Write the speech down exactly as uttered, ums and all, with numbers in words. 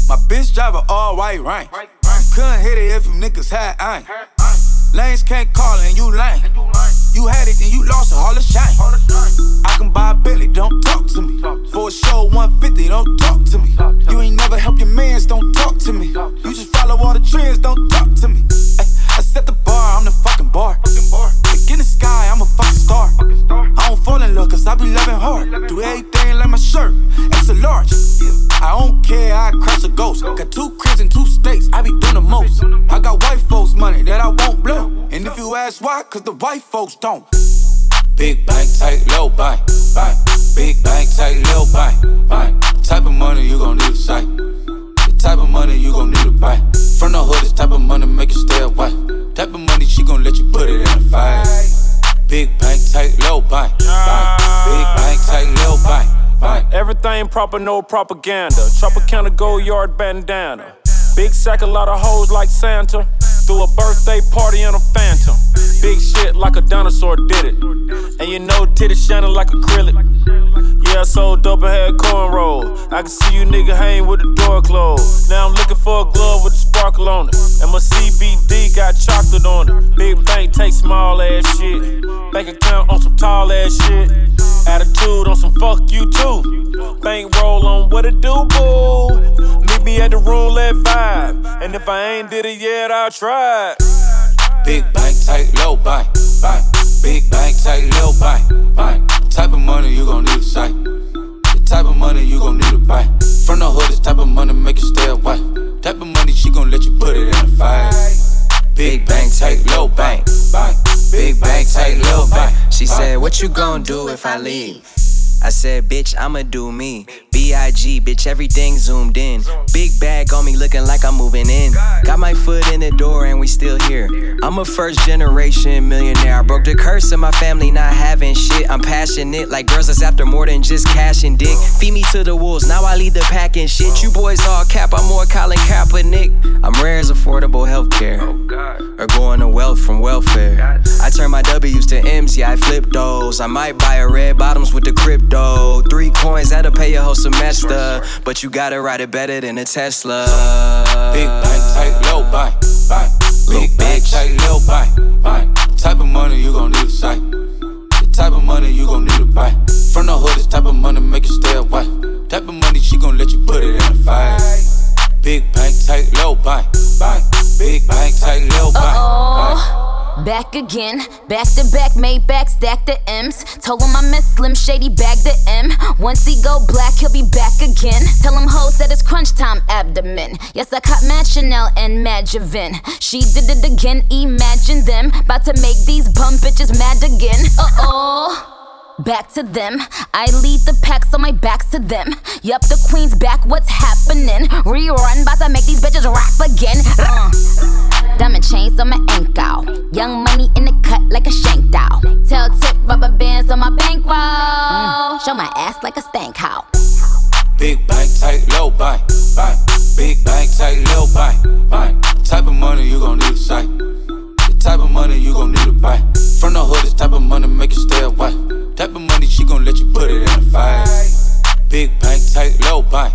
My bitch drive a all white rank. Couldn't hit it if you niggas had aim. Lanes can't call and you lame. You had it and you lost it, all the shame. I can buy a Bentley, don't talk to me. For a show one fifty, don't talk to me. You ain't never helped your mans, don't talk to me. You just follow all the trends, don't talk to me. Ay, I set the bar, I'm the fucking bar. Look in the sky, I'm a fucking star. I don't fall in love cause I be loving hard. Do everything like my shirt, extra large. I don't care, I crush a ghost. Got two cribs and two states, I be doing the most. I got white folks money that I won't blow. And if you ask why, cause the white folks don't. Big bank, tight, low bank, bank. Big bank, tight, low bank, bank. Type of money you gon' need a sight. The type of money you gon' need to buy. From the hood, this type of money make you stay away. Type of money she gon' let you put it in a fight. Big bank, tight, low bank, bank. Big bank, tight, low bank, bank. Everything proper, no propaganda. Chopper counter, gold yard bandana. Big sack, a lot of hoes like Santa. Threw a birthday party in a phantom. Big shit like a dinosaur did it. And you know titties shining like acrylic. Yeah, I sold dope and had cornrows. I can see you nigga hang with the door closed. Now I'm looking for a glove with a sparkle on it. And my C B D got chocolate on it. Big bank take small ass shit. Bank account on some tall ass shit. Attitude on some fuck you too. Bank roll on what it do, boo. Meet me at the roulette vibe. And if I ain't did it yet, I'll try. Big bank, tight, low bank, bank. Big bank, tight, low bank, bank. Type of money you gon' need a sight. The type of money you gon' need to buy. From the hood, this type of money make you stay away. Type of money she gon' let you put it in a fight. Big bank, tight, low bank, bank. Big bank, tight, low bank. She said, what you gon' do if I leave? I said, bitch, I'ma do me. B I G, bitch, everything zoomed in. Big bag on me looking like I'm moving in. Got my foot in the door and we still here. I'm a first generation millionaire. I broke the curse of my family not having shit. I'm passionate like girls that's after more than just cash and dick. Feed me to the wolves, now I lead the pack and shit. You boys all cap, I'm more Colin Kaepernick. I'm rare as affordable healthcare. Or going to wealth from welfare. I turn my W's to M's, yeah, I flip those. I might buy a red bottoms with the crypto. Three coins, that'll pay your whole semester. But you gotta ride it better than a Tesla. Big bank, tight, low bank, bank. Big bank, tight, low bank, bank. Type of money you gon' need a sight. The type of money you gon' need to buy. From the hood, this type of money make you stay away. Type of money she gon' let you put it in a fight. Big bank, tight, low bank, bank. Big bank, tight, low bank, bank. Back again, back to back, made back, stack the M's. Told him I miss Slim Shady, bag the M. Once he go black, he'll be back again. Tell him hoes that it's crunch time abdomen. Yes, I caught Mad Chanel and Mad Javin. She did it again, imagine them. About to make these bum bitches mad again. Uh-oh. Back to them, I lead the pack so my back's to them. Yup, the queen's back, what's happening? Rerun, bout to make these bitches rap again. uh. Diamond chains on my ankle. Young money in the cut like a shank doll. Tail tip rubber bands on my bankroll. mm. Show my ass like a stank cow. Big bank, tight, low bank, bank. Big bank, tight, low bank, bank. Type of money you gon' need a sight. The type of money you gon' need to buy. From the hood, this type of money make you stay away. Type of money she gon' let you put it in a fight. Big bank, tight, low bank.